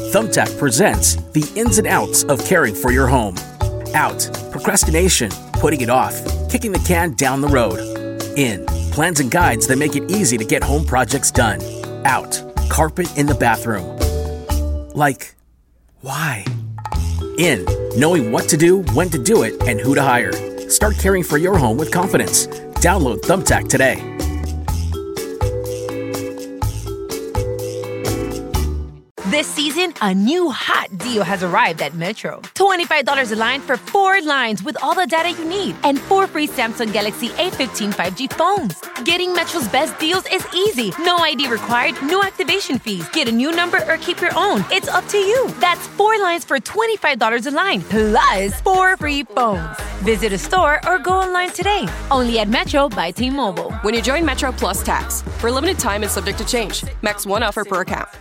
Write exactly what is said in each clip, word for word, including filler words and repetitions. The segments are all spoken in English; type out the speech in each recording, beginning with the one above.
Thumbtack presents the ins and outs of caring for your home. Out, procrastination, putting it off, kicking the can down the road. In, plans and guides that make it easy to get home projects done. Out, carpet in the bathroom. Like, why? In, knowing what to do, when to do it, and who to hire. Start caring for your home with confidence. Download Thumbtack today. This season, a new hot deal has arrived at Metro. twenty-five dollars a line for four lines with all the data you need and four free Samsung Galaxy A fifteen five G phones. Getting Metro's best deals is easy. No I D required, no activation fees. Get a new number or keep your own. It's up to you. That's four lines for twenty-five dollars a line, plus four free phones. Visit a store or go online today. Only at Metro by T-Mobile. When you join Metro Plus Tax, for a limited time and subject to change. Max one offer per account.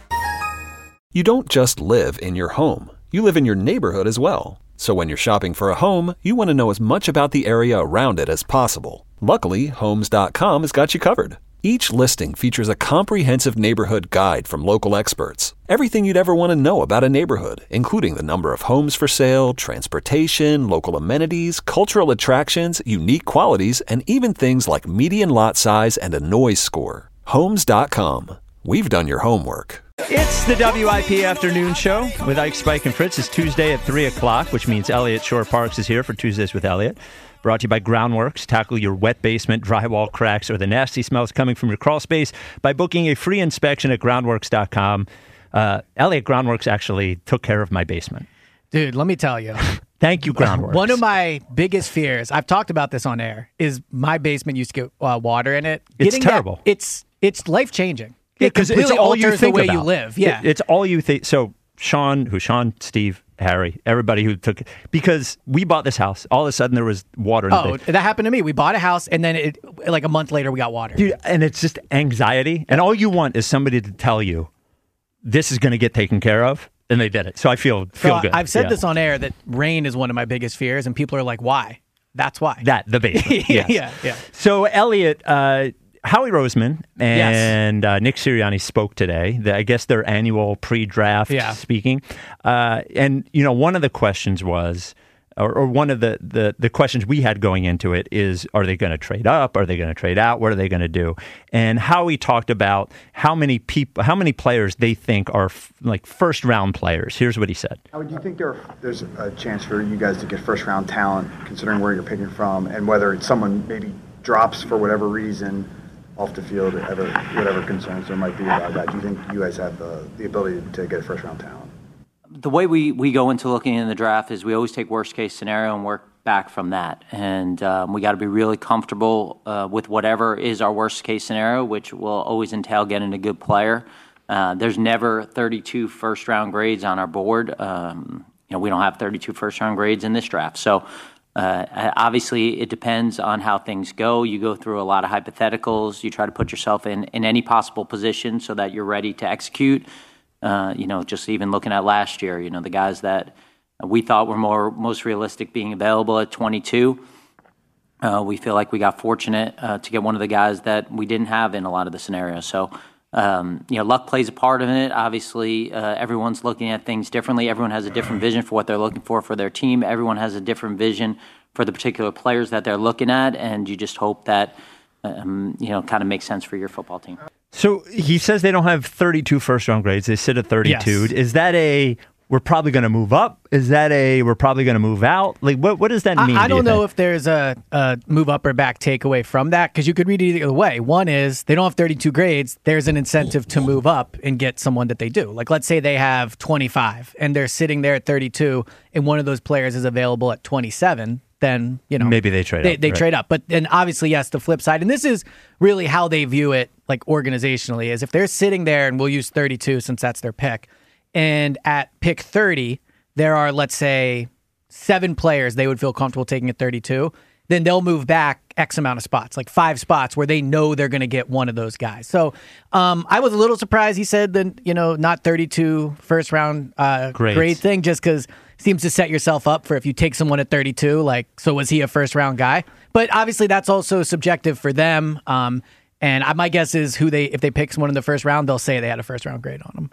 You don't just live in your home. You live in your neighborhood as well. So when you're shopping for a home, you want to know as much about the area around it as possible. Luckily, Homes dot com has got you covered. Each listing features a comprehensive neighborhood guide from local experts. Everything you'd ever want to know about a neighborhood, including the number of homes for sale, transportation, local amenities, cultural attractions, unique qualities, and even things like median lot size and a noise score. Homes dot com. We've done your homework. It's the W I P Afternoon Show with Ike, Spike, and Fritz. It's Tuesday at three o'clock, which means Elliot Shore Parks is here for Tuesdays with Elliot. Brought to you by Groundworks. Tackle your wet basement, drywall cracks, or the nasty smells coming from your crawl space by booking a free inspection at groundworks dot com. Uh, Elliot, Groundworks actually took care of my basement. Dude, let me tell you. Thank you, Groundworks. One of my biggest fears, I've talked about this on air, is my basement used to get uh, water in it. It's Getting terrible. That, it's it's life-changing. Yeah, it because completely it's all you alters think the way about. you live. Yeah, it, it's all you think. So Sean, who Sean, Steve, Harry, everybody who took it, because we bought this house. All of a sudden, there was water in oh, the that happened to me. We bought a house, and then it like a month later, we got water. Dude, and it's just anxiety. And all you want is somebody to tell you this is going to get taken care of, and they did it. So I feel feel so good. I've said yeah. this on air that rain is one of my biggest fears, and people are like, "Why?" That's why. That the basement. Yes. yeah, yeah. So Elliot. Uh, Howie Roseman and yes. uh, Nick Sirianni spoke today. The, I guess their annual pre-draft yeah. speaking. Uh, and, you know, one of the questions was, or, or one of the, the, the questions we had going into it is, are they going to trade up? Are they going to trade out? What are they going to do? And Howie talked about how many people, how many players they think are f- like first round players. Here's what he said. Howie, do you think there, there's a chance for you guys to get first round talent, considering where you're picking from, and whether it's someone maybe drops for whatever reason off the field, ever, whatever concerns there might be about that? Do you think you guys have the, the ability to get a first-round talent? The way we, we go into looking in the draft is we always take worst-case scenario and work back from that. And um, we got to be really comfortable uh, with whatever is our worst-case scenario, which will always entail getting a good player. Uh, there's never thirty-two first-round grades on our board. Um, you know, we don't have thirty-two first-round grades in this draft. So Uh, obviously, it depends on how things go. You go through a lot of hypotheticals. You try to put yourself in, in any possible position so that you're ready to execute. Uh, you know, just even looking at last year, you know, the guys that we thought were more most realistic being available at twenty-two, uh, we feel like we got fortunate uh, to get one of the guys that we didn't have in a lot of the scenarios. So, um, you know, luck plays a part in it. Obviously, uh, everyone's looking at things differently. Everyone has a different vision for what they're looking for for their team. Everyone has a different vision for the particular players that they're looking at, and you just hope that, um, you know, kind of makes sense for your football team. So he says they don't have thirty-two first-round grades. They sit at thirty-two. Yes. Is that a we're probably going to move up? Is that a we're probably going to move out? Like, what what does that mean? I, I do don't know think? if there's a, a move up or back takeaway from that, because you could read it either way. One is they don't have thirty-two grades. There's an incentive to move up and get someone that they do. Like, let's say they have twenty-five and they're sitting there at thirty-two, and one of those players is available at twenty-seven. Then, you know, maybe they trade they, up. They right. trade up. But then obviously, yes, the flip side, and this is really how they view it, like organizationally, is if they're sitting there, and we'll use thirty-two since that's their pick, and at pick thirty, there are, let's say, seven players they would feel comfortable taking at thirty-two, then they'll move back X amount of spots, like five spots where they know they're going to get one of those guys. So um, I was a little surprised he said that, you know, not thirty-two first round uh, grade thing, just because seems to set yourself up for if you take someone at thirty-two, like, so was he a first round guy? But obviously that's also subjective for them. Um, and I, my guess is who they, if they pick someone in the first round, they'll say they had a first round grade on them.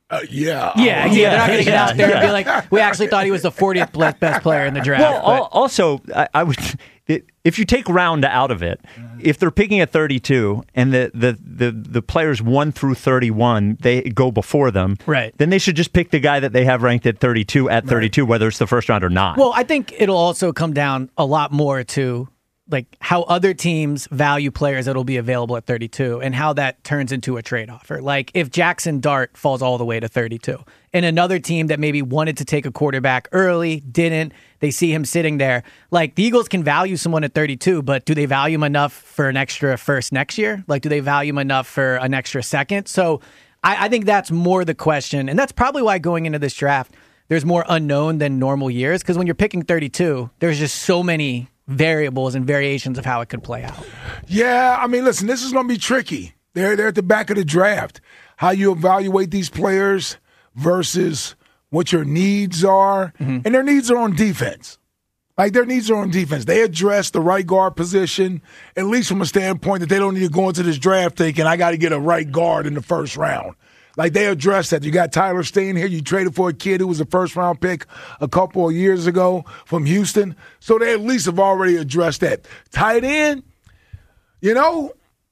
Uh, yeah. Yeah, yeah, they're not going to get yeah, out there yeah. and be like, we actually thought he was the fortieth best player in the draft. Well, but- al- also, I, I would if you take round out of it, if they're picking at thirty-two and the, the, the, the players one through thirty-one, they go before them, right? Then they should just pick the guy that they have ranked at thirty-two at thirty-two, right, whether it's the first round or not. Well, I think it'll also come down a lot more to like how other teams value players that'll be available at thirty-two and how that turns into a trade offer. Like if Jackson Dart falls all the way to thirty-two and another team that maybe wanted to take a quarterback early, didn't, they see him sitting there. Like the Eagles can value someone at thirty-two, but do they value him enough for an extra first next year? Like do they value him enough for an extra second? So I, I think that's more the question. And that's probably why going into this draft, there's more unknown than normal years. Because when you're picking thirty-two, there's just so many variables and variations of how it could play out. Yeah, I mean, listen, this is going to be tricky. They're, they're at the back of the draft. How you evaluate these players versus what your needs are. Mm-hmm. And their needs are on defense. Like, their needs are on defense. They address the right guard position, at least from a standpoint that they don't need to go into this draft thinking, I got to get a right guard in the first round. Like, they addressed that. You got Tyler Steen here. You traded for a kid who was a first-round pick a couple of years ago from Houston. So they at least have already addressed that. Tight end, you know,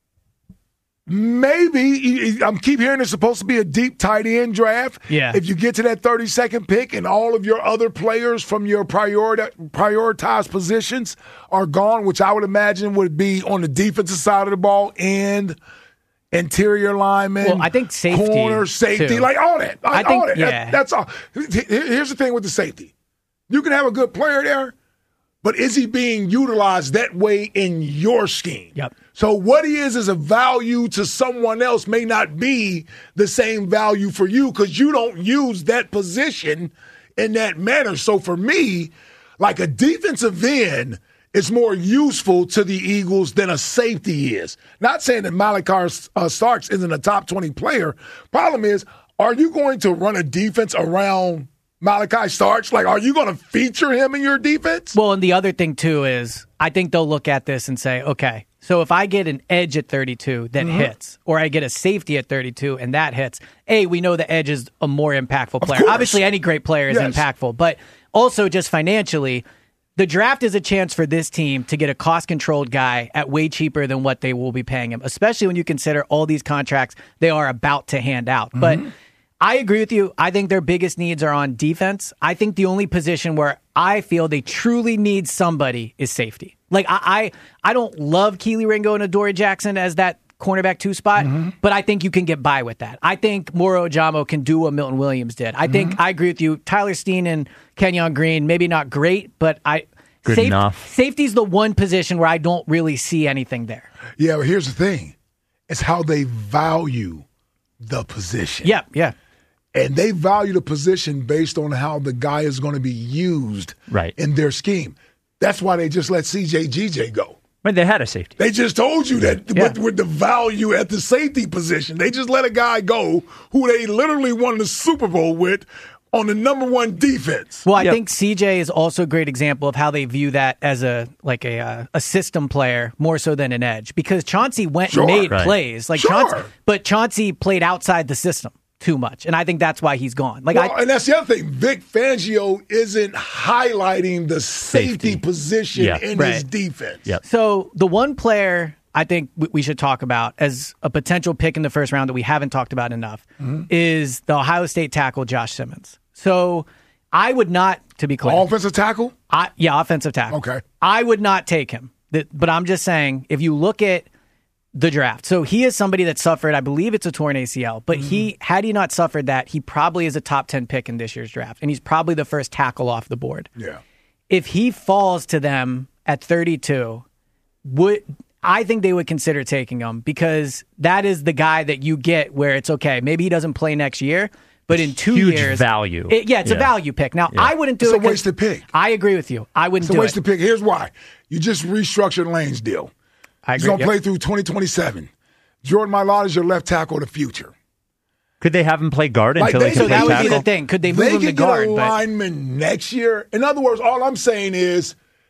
maybe. I keep hearing it's supposed to be a deep tight end draft. Yeah. If you get to that thirty-second pick and all of your other players from your priori- prioritized positions are gone, which I would imagine would be on the defensive side of the ball and – interior lineman, well, I think safety, corner, safety, too. like all that. Like, I think, all that. yeah. That, that's all. Here's the thing with the safety. You can have a good player there, but is he being utilized that way in your scheme? Yep. So what he is as a value to someone else may not be the same value for you because you don't use that position in that manner. So for me, like a defensive end, it's more useful to the Eagles than a safety is. Not saying that Malachi uh, Starks isn't a top twenty player. Problem is, are you going to run a defense around Malachi Starks? Like, are you going to feature him in your defense? Well, and the other thing, too, is I think they'll look at this and say, okay, so if I get an edge at thirty-two that mm-hmm. hits, or I get a safety at thirty-two and that hits, A, we know the edge is a more impactful player. Obviously, any great player is yes. impactful, but also just financially, the draft is a chance for this team to get a cost-controlled guy at way cheaper than what they will be paying him, especially when you consider all these contracts they are about to hand out. Mm-hmm. But I agree with you. I think their biggest needs are on defense. I think the only position where I feel they truly need somebody is safety. Like, I I, I don't love Keely Ringo and Adoree Jackson as that cornerback two spot, mm-hmm. but I think you can get by with that. I think Moro Ojamo can do what Milton Williams did. I mm-hmm. think I agree with you. Tyler Steen and Kenyon Green, maybe not great, but I good safe, enough. Safety's the one position where I don't really see anything there. Yeah, but here's the thing. It's how they value the position. Yeah, yeah. And they value the position based on how the guy is going to be used right. in their scheme. That's why they just let C J G J go. But they had a safety. They just told you that yeah. with, with the value at the safety position. They just let a guy go who they literally won the Super Bowl with on the number one defense. Well, I yep. think C J is also a great example of how they view that as a like a uh, a system player more so than an edge, because Chauncey went sure. and made right. plays like sure. Chauncey, but Chauncey played outside the system too much, and I think that's why he's gone. Like, well, I, and that's the other thing. Vic Fangio isn't highlighting the safety, safety. position yeah. in right. his defense. Yep. So the one player I think we should talk about as a potential pick in the first round that we haven't talked about enough mm-hmm. is the Ohio State tackle Josh Simmons. So I would not, to be clear, offensive tackle. I, yeah, offensive tackle. Okay, I would not take him. But I'm just saying, if you look at the draft. So he is somebody that suffered, I believe it's a torn A C L, but mm-hmm. he, had he not suffered that, he probably is a top ten pick in this year's draft, and he's probably the first tackle off the board. Yeah. If he falls to them at thirty-two, would I think they would consider taking him, because that is the guy that you get where it's okay, maybe he doesn't play next year, but in two Huge years, value. It, yeah, it's yeah. a value pick. Now, yeah. I wouldn't do it's it. It's a wasted pick. I agree with you. I wouldn't it's do a wasted it. pick. Here's why. You just restructured Lane's deal. I agree. He's going to yep. play through twenty twenty-seven. Jordan Mailata is your left tackle of the future. Could they have him play guard like until they, they so could that play would tackle? be the thing. Could they move they him to guard? They could get a but... lineman next year. In other words, all I'm saying is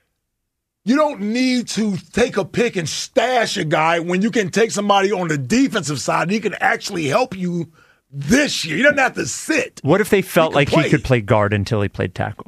you don't need to take a pick and stash a guy when you can take somebody on the defensive side. He can actually help you this year. He doesn't have to sit. What if they felt he like play. he could play guard until he played tackle?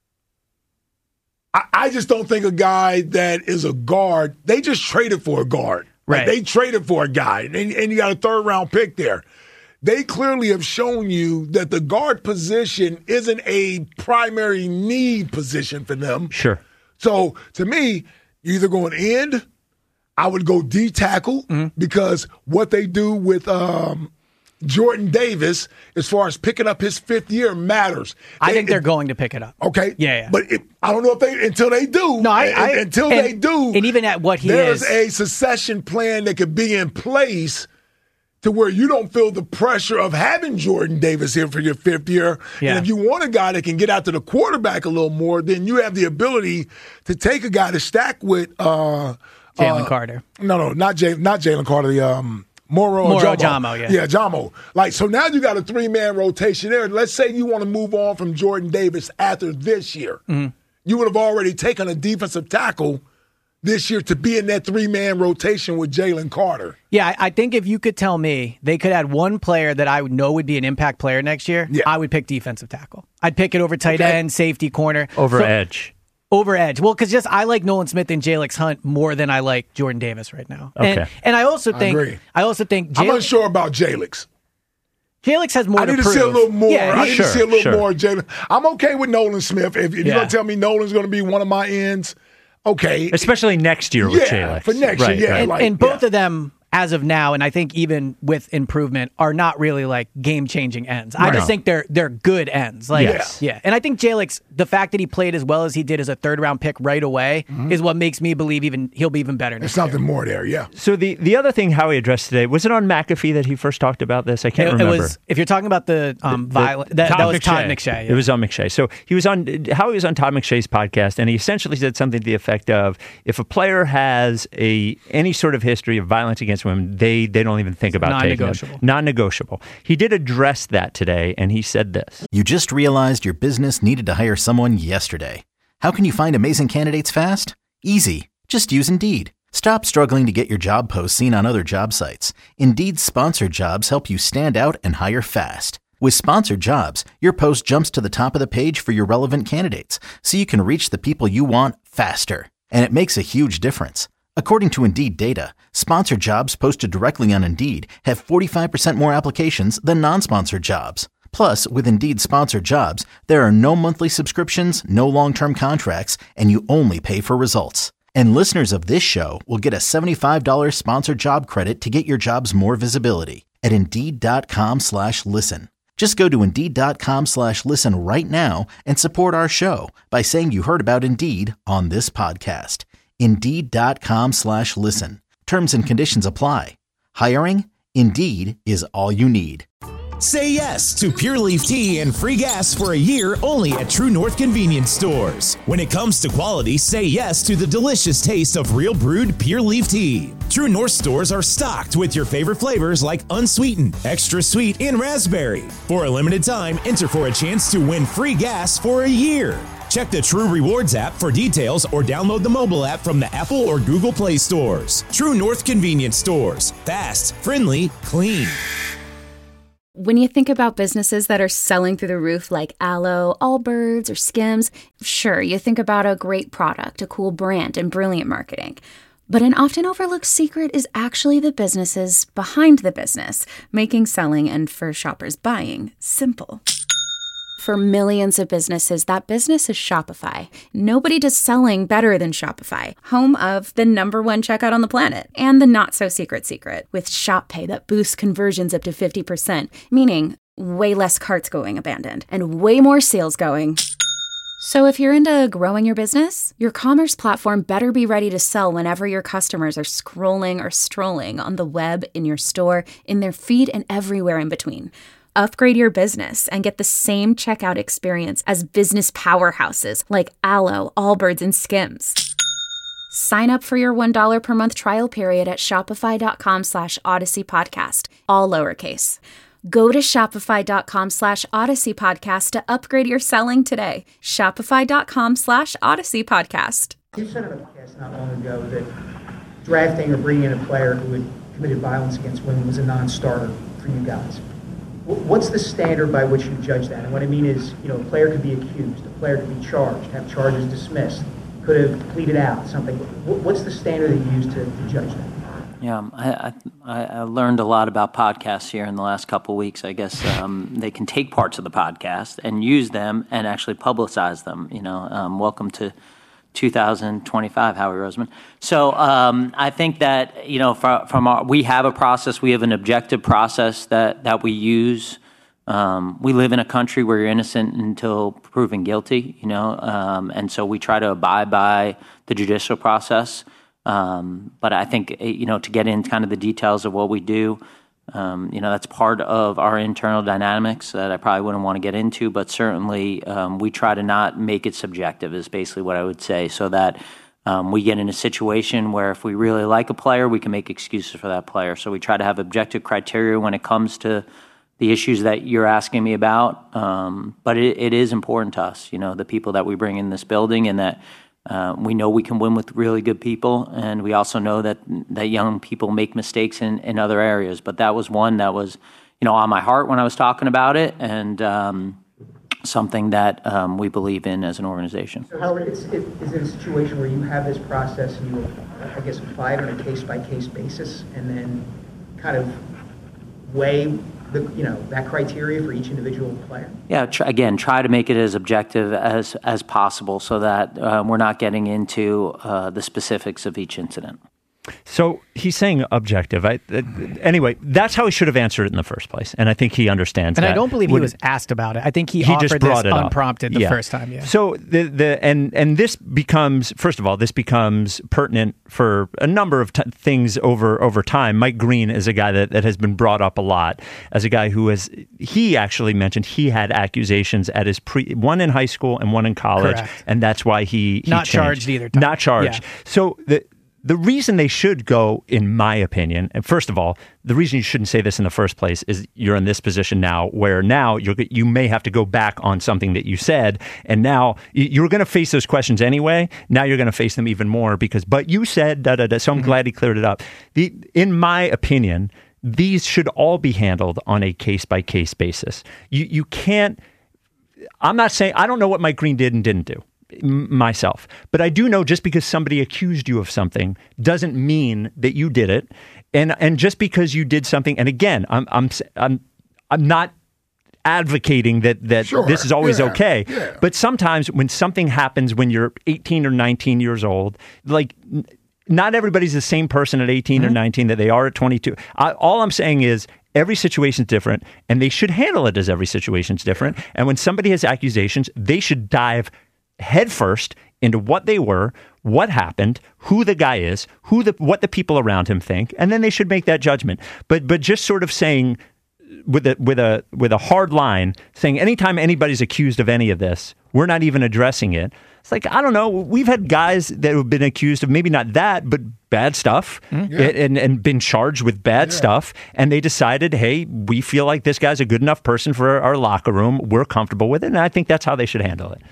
I, I just don't think a guy that is a guard, they just traded for a guard. Right. Like they traded for a guy, and, and you got a third-round pick there. They clearly have shown you that the guard position isn't a primary need position for them. Sure. So, to me, you're either going end, I would go D tackle, mm-hmm. because what they do with um, Jordan Davis, as far as picking up his fifth year, matters. I they, think they're it, going to pick it up. Okay. Yeah, yeah. But it, I don't know if they, until they do. No, I, I until and, they do. And even at what he there's is. There's a succession plan that could be in place to where you don't feel the pressure of having Jordan Davis here for your fifth year. Yeah. And if you want a guy that can get out to the quarterback a little more, then you have the ability to take a guy to stack with uh, Jalen uh, Carter. No, no, not Jay, not Jalen Carter. The um, Moro, Moro Jamo. Jamo, yeah. Yeah, Jamo. Like, so now you got a three-man rotation there. Let's say you want to move on from Jordan Davis after this year. Mm-hmm. You would have already taken a defensive tackle this year to be in that three-man rotation with Jalen Carter. Yeah, I, I think if you could tell me they could add one player that I would know would be an impact player next year, yeah. I would pick defensive tackle. I'd pick it over tight okay. end, safety, corner. Over so, edge. Over edge. Well, because just I like Nolan Smith and Jalix Hunt more than I like Jordan Davis right now. Okay. And, and I also think I, agree. I also think Jalix, I'm unsure about Jalix. Jalix has more I need to, to prove. see a little more. Yeah, I need sure, to see a little sure. more Jalen. I'm okay with Nolan Smith. If, if Yeah. you're going to tell me Nolan's going to be one of my ends, okay. Especially next year with yeah, Jalix. for next right, year, yeah. Right. And, like, and both yeah. of them, as of now, and I think even with improvement, are not really like game-changing ends. I Right. just No. think they're they're good ends. Like, Yes. yeah. And I think Jalix, the fact that he played as well as he did as a third-round pick right away Mm-hmm. is what makes me believe even he'll be even better There's next something year. more there, yeah. So the, the other thing Howie addressed today, was it on McAfee that he first talked about this? I can't It, it remember. was if you're talking about the um, violent, that, Todd that was McShay. Todd McShay. Yeah. It was on McShay. So he was on Howie was on Todd McShay's podcast, and he essentially said something to the effect of, if a player has a any sort of history of violence against women, they they don't even think about taking it. Non-negotiable. Non-negotiable. He did address that today, and he said this. You just realized your business needed to hire someone yesterday. How can you find amazing candidates fast? Easy. Just use Indeed. Stop struggling to get your job posts seen on other job sites. Indeed's sponsored jobs help you stand out and hire fast. With sponsored jobs, your post jumps to the top of the page for your relevant candidates, so you can reach the people you want faster. And it makes a huge difference. According to Indeed data, sponsored jobs posted directly on Indeed have forty-five percent more applications than non-sponsored jobs. Plus, with Indeed sponsored jobs, there are no monthly subscriptions, no long-term contracts, and you only pay for results. And listeners of this show will get a seventy-five dollars sponsored job credit to get your jobs more visibility at Indeed.com slash listen. Just go to Indeed.com slash listen right now and support our show by saying you heard about Indeed on this podcast. Indeed.com slash listen. Terms and conditions apply. Hiring? Indeed is all you need. Say yes to Pure Leaf Tea and free gas for a year only at True North Convenience Stores. When it comes to quality, say yes to the delicious taste of real brewed Pure Leaf Tea. True North stores are stocked with your favorite flavors like unsweetened, extra sweet, and raspberry. For a limited time, enter for a chance to win free gas for a year. Check the True Rewards app for details or download the mobile app from the Apple or Google Play stores. True North Convenience Stores. Fast, friendly, clean. When you think about businesses that are selling through the roof like Aloe, Allbirds, or Skims, sure, you think about a great product, a cool brand, and brilliant marketing. But an often overlooked secret is actually the businesses behind the business, making selling and for shoppers buying simple. For millions of businesses, that business is Shopify. Nobody does selling better than Shopify, home of the number one checkout on the planet and the not-so-secret secret with Shop Pay that boosts conversions up to fifty percent, meaning way less carts going abandoned and way more sales going. So if you're into growing your business, your commerce platform better be ready to sell whenever your customers are scrolling or strolling on the web, in your store, in their feed, and everywhere in between. Upgrade your business and get the same checkout experience as business powerhouses like Aloe, Allbirds, and Skims. Sign up for your one dollar per month trial period at shopify.com slash Odyssey Podcast, all lowercase. Go to shopify.com slash Odyssey Podcast to upgrade your selling today. Shopify.com slash Odyssey Podcast. You said in a podcast not long ago that drafting or bringing in a player who had committed violence against women was a non-starter for you guys. what's the standard by which you judge that? And what I mean is, you know, a player could be accused, a player could be charged, have charges dismissed, could have pleaded out, something. What's the standard that you use to, to judge that? Yeah, I, I, I learned a lot about podcasts here in the last couple of weeks. I guess um, they can take parts of the podcast and use them and actually publicize them. You know, um, welcome to two thousand twenty-five, Howie Roseman. So um, I think that, you know, from, from our, we have a process, we have an objective process that, that we use. Um, we live in a country where you're innocent until proven guilty, you know, um, and so we try to abide by the judicial process. Um, but I think, you know, to get into kind of the details of what we do, um, you know, that's part of our internal dynamics that I probably wouldn't want to get into, but certainly um, we try to not make it subjective is basically what I would say, so that um, we get in a situation where if we really like a player, we can make excuses for that player. So we try to have objective criteria when it comes to the issues that you're asking me about. Um, but it, it is important to us, you know, the people that we bring in this building, and that Uh, we know we can win with really good people, and we also know that that young people make mistakes in, in other areas. But that was one that was, you know, on my heart when I was talking about it, and um, something that um, we believe in as an organization. So, Howard, it's, it, is it a situation where you have this process and you, I guess, apply it on a case-by-case basis, and then kind of weigh the, you know, that criteria for each individual player? Yeah, tr- again, try to make it as objective as, as possible so that uh, we're not getting into uh, the specifics of each incident. So he's saying objective. I, uh, anyway, that's how he should have answered it in the first place, and I think he understands and that. And I don't believe Would, he was asked about it. I think he, he offered just brought this it unprompted up. the yeah. first time. Yeah. So the the and and this becomes, first of all, this becomes pertinent for a number of t- things over over time. Mike Green is a guy that, that has been brought up a lot as a guy who has, he actually mentioned he had accusations at his pre, one in high school and one in college, Correct. and that's why he, he not changed. charged either time. Not charged. Yeah. So the The reason they should go, in my opinion, and first of all, the reason you shouldn't say this in the first place is you're in this position now where now you're, you may have to go back on something that you said, and now you're going to face those questions anyway. Now you're going to face them even more because, but you said, da da da. So I'm mm-hmm. glad he cleared it up. The, in my opinion, these should all be handled on a case-by-case basis. You you can't, I'm not saying, I don't know what Mike Green did and didn't do myself, but I do know just because somebody accused you of something doesn't mean that you did it, and and just because you did something, and again, I'm I'm I'm I'm not advocating that that sure. this is always yeah. okay, yeah. but sometimes when something happens when you're eighteen or nineteen years old, like not everybody's the same person at eighteen mm-hmm. or nineteen that they are at twenty-two. I, all I'm saying is, every situation is different, and they should handle it as every situation is different. And when somebody has accusations, they should dive head first into what they were, what happened, who the guy is, who the what the people around him think, and then they should make that judgment. But but just sort of saying with a with a with a hard line, saying anytime anybody's accused of any of this, we're not even addressing it. It's like, I don't know, we've had guys that have been accused of maybe not that, but bad stuff, mm-hmm. yeah. and, and been charged with bad yeah. stuff, and they decided, hey, we feel like this guy's a good enough person for our locker room, we're comfortable with it, and I think that's how they should handle it.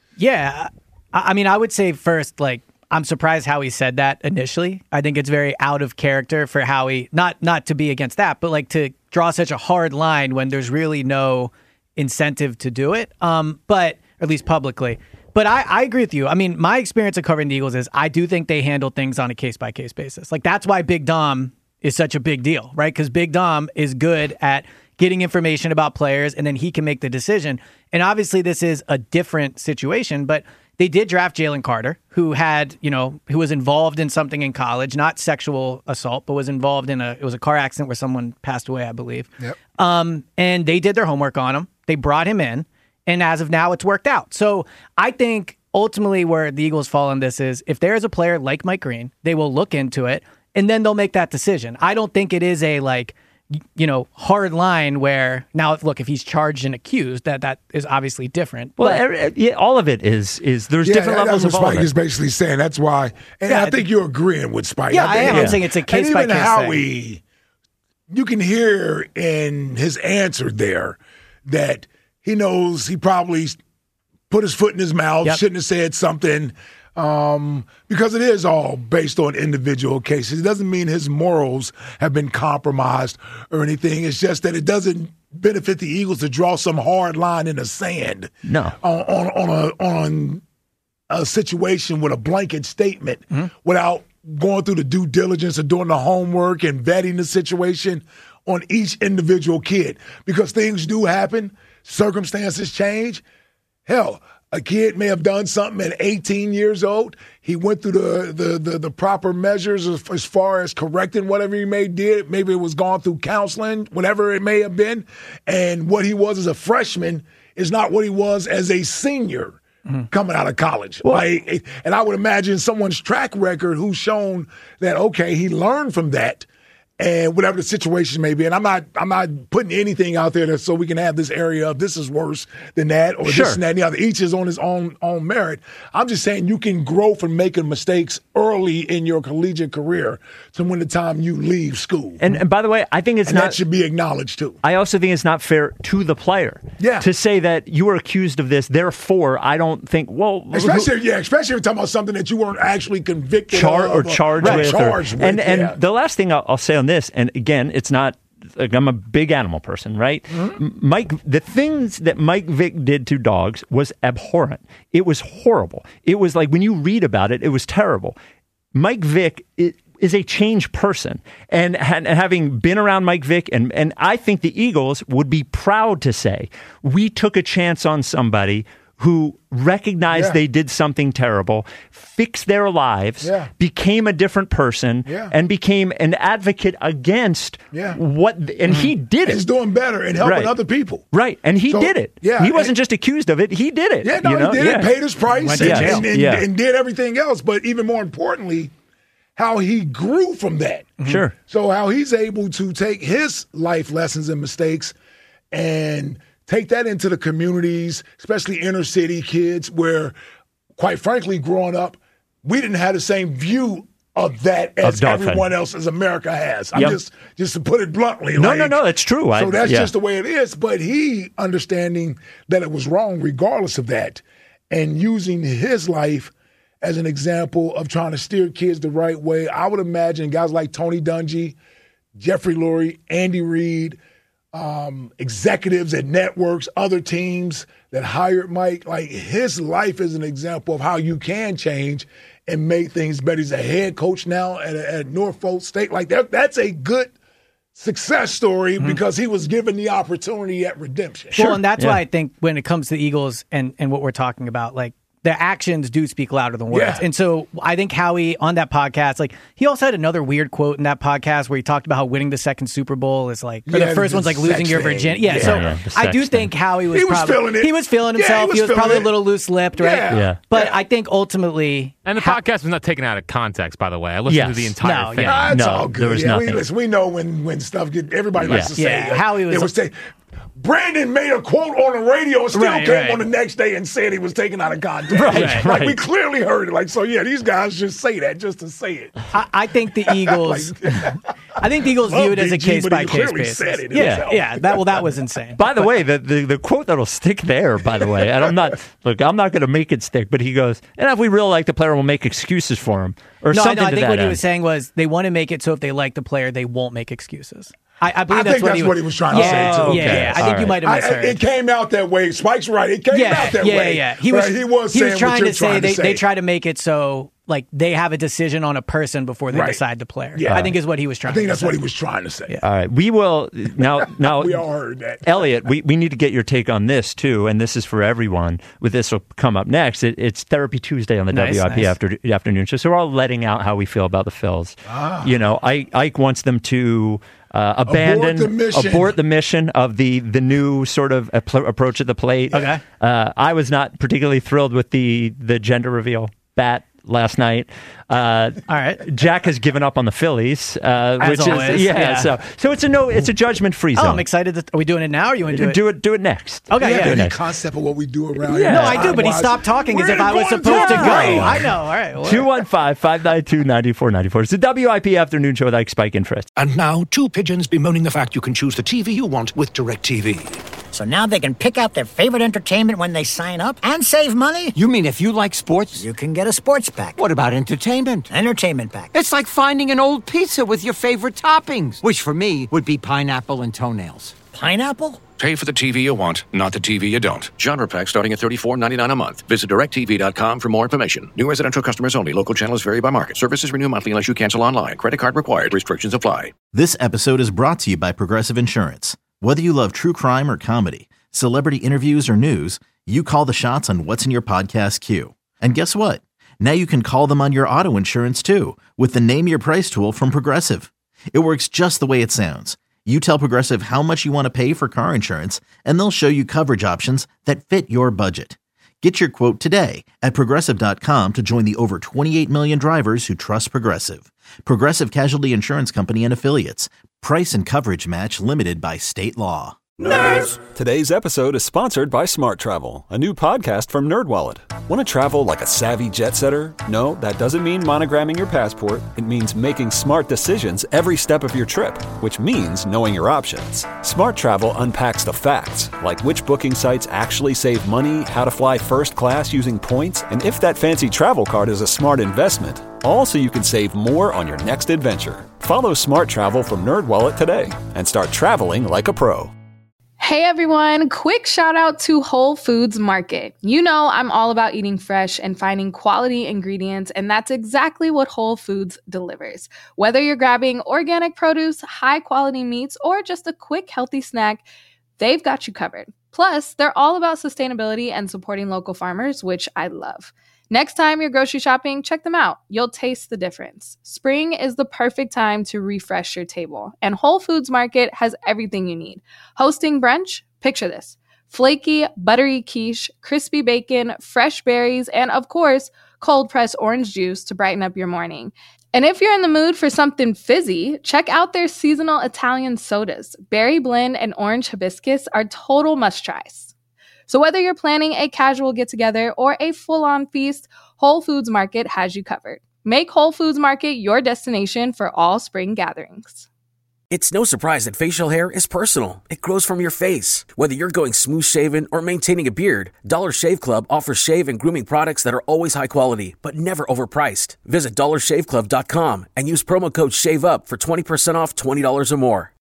Yeah, I mean, I would say first, like, I'm surprised how he said that initially. I think it's very out of character for Howie, not not to be against that, but like to draw such a hard line when there's really no incentive to do it, um, but or at least publicly. But I, I agree with you. I mean, my experience of covering the Eagles is I do think they handle things on a case-by-case basis. Like, that's why Big Dom is such a big deal, right? Because Big Dom is good at getting information about players, and then he can make the decision. And obviously this is a different situation, but they did draft Jalen Carter, who had, you know, who was involved in something in college, not sexual assault, but was involved in a, it was a car accident where someone passed away, I believe. Yep. Um, and they did their homework on him. They brought him in, and as of now, it's worked out. So I think ultimately where the Eagles fall on this is if there is a player like Mike Green, they will look into it, and then they'll make that decision. I don't think it is a, like, you know, hard line where now, look, if he's charged and accused, that that is obviously different. Well, but, every, yeah, all of it is is there's yeah, different that, levels that's of what all Spike of it. is basically saying. That's why, and yeah, I think you're agreeing with Spike. Yeah, I, I am. Yeah. I'm saying it's a case by case thing. And even Howie, you can hear in his answer there that he knows he probably put his foot in his mouth, yep. shouldn't have said something. Um, because it is all based on individual cases. It doesn't mean his morals have been compromised or anything. It's just that it doesn't benefit the Eagles to draw some hard line in the sand. No. On on, on a on a situation with a blanket statement mm-hmm. without going through the due diligence of doing the homework and vetting the situation on each individual kid. Because things do happen, circumstances change. Hell, a kid may have done something at eighteen years old. He went through the the the, the proper measures as, as far as correcting whatever he may did. Maybe it was gone through counseling, whatever it may have been. And what he was as a freshman is not what he was as a senior mm-hmm. coming out of college. Well, like, and I would imagine someone's track record who's shown that, okay, he learned from that. And whatever the situation may be, and I'm not, I'm not putting anything out there that so we can have this area of this is worse than that or sure. this and that and the other. Each is on his own own merit. I'm just saying you can grow from making mistakes early in your collegiate career to when the time you leave school. And, and by the way, I think it's and not that should be acknowledged too. I also think it's not fair to the player. Yeah. To say that you were accused of this, therefore I don't think. Well, especially who, yeah, especially if you're talking about something that you weren't actually convicted char- of or charged right, with. Charged or, with and and yeah. the last thing I'll, I'll say on this, and again, it's not. Like, I'm a big animal person, right? Mm-hmm. Mike, the things that Mike Vick did to dogs was abhorrent. It was horrible. It was like when you read about it, it was terrible. Mike Vick it, is a changed person, and, and having been around Mike Vick, and and I think the Eagles would be proud to say we took a chance on somebody who recognized yeah. they did something terrible, fixed their lives, yeah. became a different person, yeah. and became an advocate against yeah. what, and mm-hmm. he did it. He's doing better and helping right. other people. Right, and he so, did it. Yeah, he wasn't and, just accused of it, he did it. Yeah, no, you know? he did yeah. it, paid his price, and, yes. and, and, yeah. and did everything else. But even more importantly, how he grew from that. Mm-hmm. Sure. So how he's able to take his life lessons and mistakes and take that into the communities, especially inner city kids, where, quite frankly, growing up, we didn't have the same view of that as of everyone else, as America has. I'm yep. just just to put it bluntly. No, like, no, no, that's true. So I, that's yeah. just the way it is. But he understanding that it was wrong regardless of that and using his life as an example of trying to steer kids the right way. I would imagine guys like Tony Dungy, Jeffrey Lurie, Andy Reid, Um, executives at networks, other teams that hired Mike, like his life is an example of how you can change and make things better. He's a head coach now at, at Norfolk State. Like that, that's a good success story mm-hmm. because he was given the opportunity at redemption. Well, and that's yeah. why I think when it comes to the Eagles and, and what we're talking about, like, their actions do speak louder than words. Yeah. And so I think Howie on that podcast, like he also had another weird quote in that podcast where he talked about how winning the second Super Bowl is like, or yeah, the first the one's like losing your virginity. Yeah, yeah. so yeah, I do think Howie was, he was probably, feeling it. He was feeling himself. Yeah, he was, he was probably it. a little loose-lipped, right? Yeah. yeah. But yeah. I think ultimately... And the ha- podcast was not taken out of context, by the way. I listened yes. to the entire no, thing. Yeah. Ah, it's No, all good. there was yeah, we, nothing. listen, we know when, when stuff get, everybody likes Yeah. to say Yeah, it. Howie was- It was ta- Brandon made a quote on the radio and still Right, came right. on the next day and said he was taken out of context. Right, like, right. we clearly heard it. Like, so yeah, these guys just say that just to say it. I, I think the Eagles... I think the Eagles Love view it as a B G, but he case-by-case clearly basis. said it yeah, himself. yeah. That, well, that was insane. By the way, the, the the quote that'll stick there, by the way, and I'm not, look, I'm not going to make it stick, but he goes, and if we really like the player, we'll make excuses for him, or no, something no, I to think that what end. he was saying was they want to make it so if they like the player, they won't make excuses. I, I believe I that's, think what, that's he what was, he was trying yeah, to say, too. Yeah, Okay. yeah. I All think you right. might have I, misheard. it came out that way. Spike's right. It came yeah, out that yeah, way. Yeah, He was, right? he was, he saying was trying what you're to say trying they, to say. they try to make it so like they have a decision on a person before they Right. decide the player. Yeah. I think is what he was trying I think to that's say. what he was trying to say. Yeah. All right, we will now. Now We all heard that. Elliot, we, we need to get your take on this too, and this is for everyone. With this will come up next. It, it's Therapy Tuesday on the Nice, W I P nice. after, afternoon show, so we're all letting out how we feel about the Phils. Ah. You know, Ike, Ike wants them to uh, abandon, the mission. abort the mission of the the new sort of appro- approach at the plate. Okay. Uh, I was not particularly thrilled with the the gender reveal bat last night. Uh, All right. Jack has given up on the Phillies, uh, As which always, is yeah, yeah. So so it's a no, it's a judgment free zone. Oh, I'm excited. To, are we doing it now or you want to do it? Do it, do it next. Okay, You yeah. have Do it any next. concept of what we do around Yeah. here? No, I do, but he Time-wise? stopped talking as We're if I was going supposed to go. time. I know. All right. well, two one five, five nine two, nine four nine four. It's the W I P Afternoon Show with Ike, Spike, and Fritz. And now, two pigeons bemoaning the fact you can choose the T V you want with DirecTV. So now they can pick out their favorite entertainment when they sign up and save money? You mean if you like sports? You can get a sports pack. What about entertainment? Entertainment pack. It's like finding an old pizza with your favorite toppings, which for me would be pineapple and toenails. Pineapple? Pay for the T V you want, not the T V you don't. Genre pack starting at thirty-four ninety-nine a month. Visit direct t v dot com for more information. New residential customers only. Local channels vary by market. Services renew monthly unless you cancel online. Credit card required. Restrictions apply. This episode is brought to you by Progressive Insurance. Whether you love true crime or comedy, celebrity interviews or news, you call the shots on what's in your podcast queue. And guess what? Now you can call them on your auto insurance too with the Name Your Price tool from Progressive. It works just the way it sounds. You tell Progressive how much you want to pay for car insurance, and they'll show you coverage options that fit your budget. Get your quote today at Progressive dot com to join the over twenty-eight million drivers who trust Progressive. Progressive Casualty Insurance Company and Affiliates. Price and coverage match limited by state law. Nerds! Today's episode is sponsored by Smart Travel, a new podcast from NerdWallet. Want to travel like a savvy jet setter? No, that doesn't mean monogramming your passport. It means making smart decisions every step of your trip, which means knowing your options. Smart Travel unpacks the facts, like which booking sites actually save money, how to fly first class using points, and if that fancy travel card is a smart investment. All so you can save more on your next adventure. Follow Smart Travel from NerdWallet today and start traveling like a pro. Hey everyone, quick shout out to Whole Foods Market. You know I'm all about eating fresh and finding quality ingredients, and that's exactly what Whole Foods delivers. Whether you're grabbing organic produce, high quality meats, or just a quick healthy snack, they've got you covered. Plus, they're all about sustainability and supporting local farmers, which I love. Next time you're grocery shopping, check them out. You'll taste the difference. Spring is the perfect time to refresh your table, and Whole Foods Market has everything you need. Hosting brunch? Picture this. Flaky, buttery quiche, crispy bacon, fresh berries, and of course, cold-pressed orange juice to brighten up your morning. And if you're in the mood for something fizzy, check out their seasonal Italian sodas. Berry blend and orange hibiscus are total must-tries. So whether you're planning a casual get-together or a full-on feast, Whole Foods Market has you covered. Make Whole Foods Market your destination for all spring gatherings. It's no surprise that facial hair is personal. It grows from your face. Whether you're going smooth-shaven or maintaining a beard, Dollar Shave Club offers shave and grooming products that are always high quality, but never overpriced. Visit dollar shave club dot com and use promo code SHAVEUP for twenty percent off twenty dollars or more.